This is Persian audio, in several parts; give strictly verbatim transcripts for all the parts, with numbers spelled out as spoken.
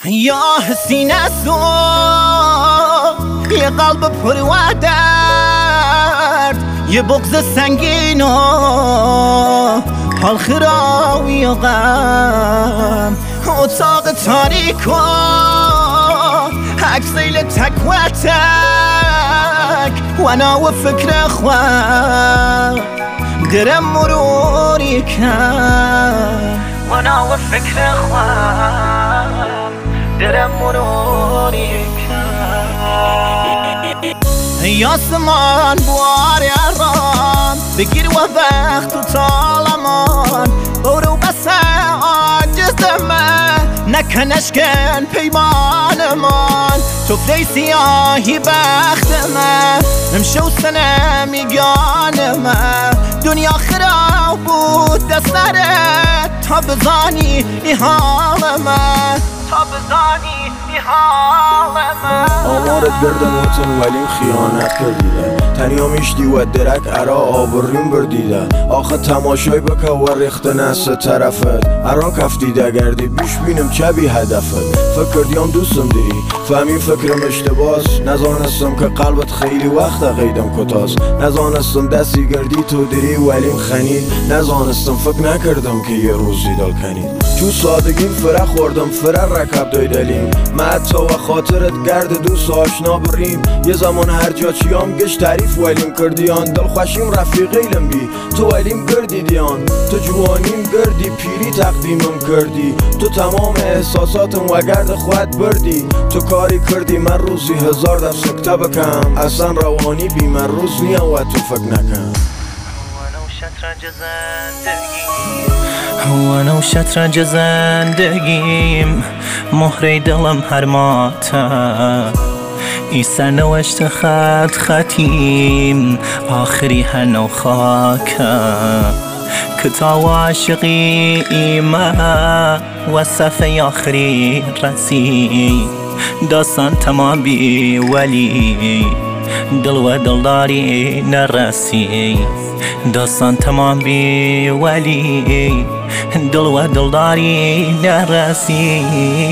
یا حسین تو یه قلب پر و درد، یه بغض سنگین و حال خراوی و غم، اتاق تاریک و عکسیل تک و تک وانا و فکر خواه درم مروری کن، وانا و فکر خواه درم مروری کن. یاسمان بوار ارام بگیر و وقت و طالمان، برو بس عاجز من نکنش کن پیمانمان، تو فدی سیاهی بخت من امشو سنه میگان من، دنیا خراب بود دسترت تا بزانی ای حال من، تا بزانی ای حال من. آمارت گردن وطن ولیم خیانت کردیده، تنیا میشتی و درک ارا آبریم بردیده، آخه تماشای بکه و ریخت نست طرفت ارا کفتیده گردی بیش بینم چه بی هدفت، فکر دیام دوستم داری فهمی فکرم اشتباس، نزانستم که قلبت خیلی وقت قیدم کتاس، نزانستم دستی گردی تو داری ولیم خنید، نزانستم فکر نکردم که یه روزی دل کنید، چو سادگیم فره خوردم فره رکب دایدلیم، من حتی و خاطرت گرد دوست آشنا بریم، یه زمان هر جا چیام گش تعریف ولیم کردیان، دل خوشیم رفیقیلم بی تو ولیم گردی دیان، تو جوانیم گردی پیری تقدیمم کردی، تو تمام احساساتم و گرد خود بردی، تو کاری کردی من روزی هزار دفع سکته بکم، اصلا روانی بی من روز نیم و تو فکر نکن. وانا و شطرنج زندگیم مهره دلم هر ماته، ای سرنوشت خط خطیم آخری هنو خاکه، کتاب عاشقی ایمه و صفحه آخری رسی، داستان تمام بی ولی دل و دلداری نرسی، داستان تمام بی ولی دل و دلداری نرسی.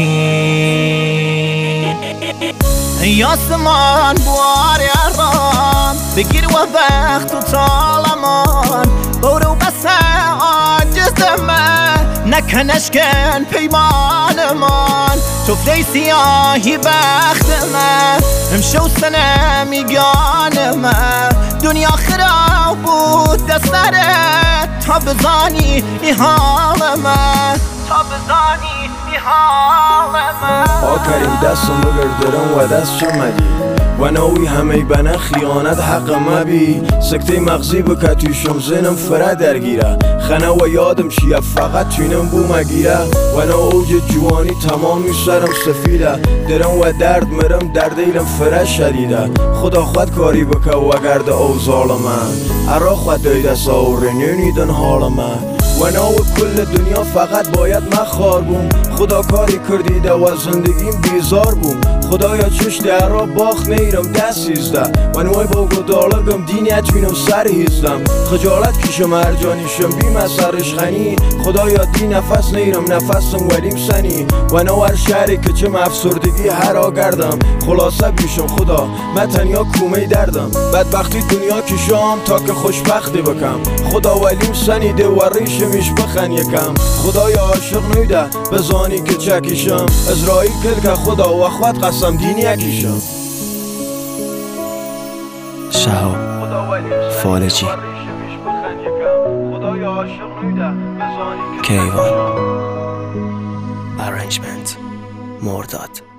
یاسمان بوار ارام بگیر و وقت و طالمان، برو بس عاجز من نکنش کن پیمانمان، تو فدی سیاهی بخت من امشو سنه میگان من، دنیا خراب بود دسترت تا بزانی ای حال من، تا بزانی ای حال من. آکریم دستم بگردرم و دست شمدی و نوی همه بنا خیانت حق مبی، سکته مغزی بکه تویشم زنم فره درگیره، خنه و یادم شیه فقط توینم بو مگیره، و نو اوج جوانی تمامی سرم سفیده، درم و درد مرم در دیلم فره شدیده، خدا خود کاری بکه و گرد اوزال من، ارا خود دیده ساوره نینیدن حال من، و نو کل دنیا فقط باید من خار بوم، خدا کاری کردیده و زندگیم بیزار بوم، خدایا چش درا باخ نیرم دست هیزده، و نوی با گدالگم دینی اتوینم سر هیزدم، خجالت کشم ارجانیشم بیم از سرش خنی، خدایا دی نفس نیرم نفسم ولیم سنی، و نو هر شهری که چم افسردگی هر آگردم، خلاصه بیشم خدا من تنیا کومه دردم، بدبختی دنیا کشم تا که خوشبختی بکم، خدا ولیم سنی ده و ریشمیش بخن یکم، خدایا عاشق نیده بزانی که چکیشم، ازرائیل کل که خدا و خود قسم دینی اکیشم. شهاب فالجی کیوان ارنجمنت مرداد.